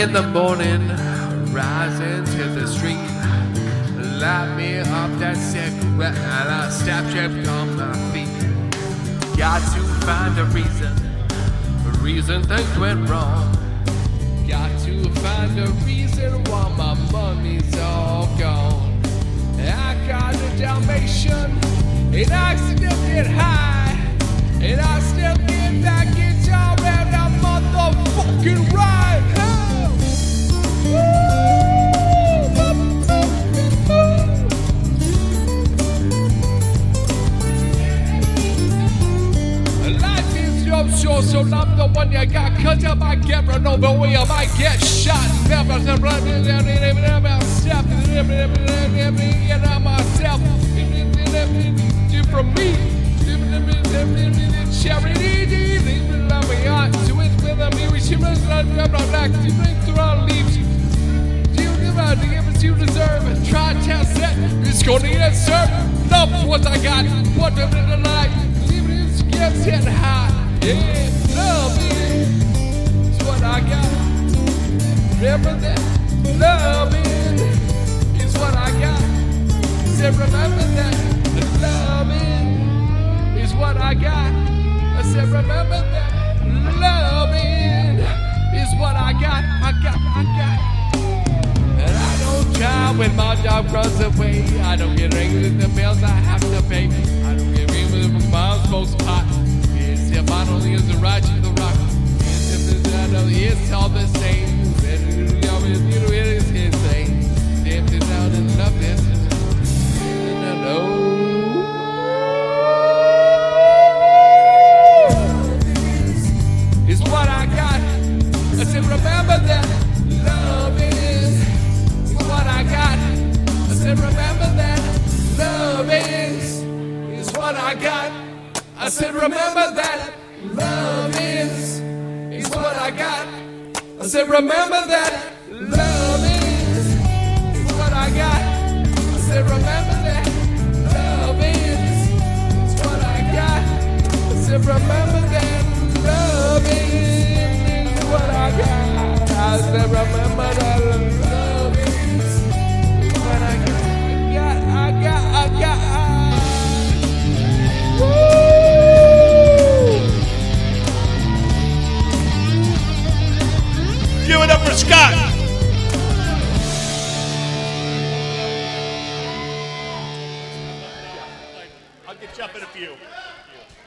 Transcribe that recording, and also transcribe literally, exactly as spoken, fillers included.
in the morning, rising to the street. Light me up that cigarette and I step trip on my feet. Got to find a reason, a reason things went wrong. Got to find a reason why my money's all gone. I got a Dalmatian and I still get high, and I still get that guitar and that motherfucking ride. Oh. Life is your show, so I'm the one you got cut up. I get run over, or I might get shot. Never, never, never, never step, and I'm myself. From me, charity, love me on to it with me. We should run black to bring through our leaves. You never give us you deserve and try to test it. It's going to get served. Love what I got, what I'm in the light. Even if it gets hit high, yeah, love is what I got. Remember that, love is what I got. Say remember that. Loving is what I got. I said, remember that. Loving is what I got. I got, I got. And I don't try when my dog runs away. I don't get angry with the bills I have to pay. I don't get angry when my mom smokes pot. It's if I don't use the right to the rock. It's if I know it's all the same. It is his thing. If it's out and love this. No. Is what I got. I said, remember that love is, is what I got. I said, remember that love is, is what I got. I said, remember that love is, is what I got. I said, remember that love is, is what I got. I said, remember that love is, is what I got. I said, remember that love is what I got. I said, remember that love is what I got. I got, I got, I got. Woo! Give it up for Scott. I'll get you up in a few.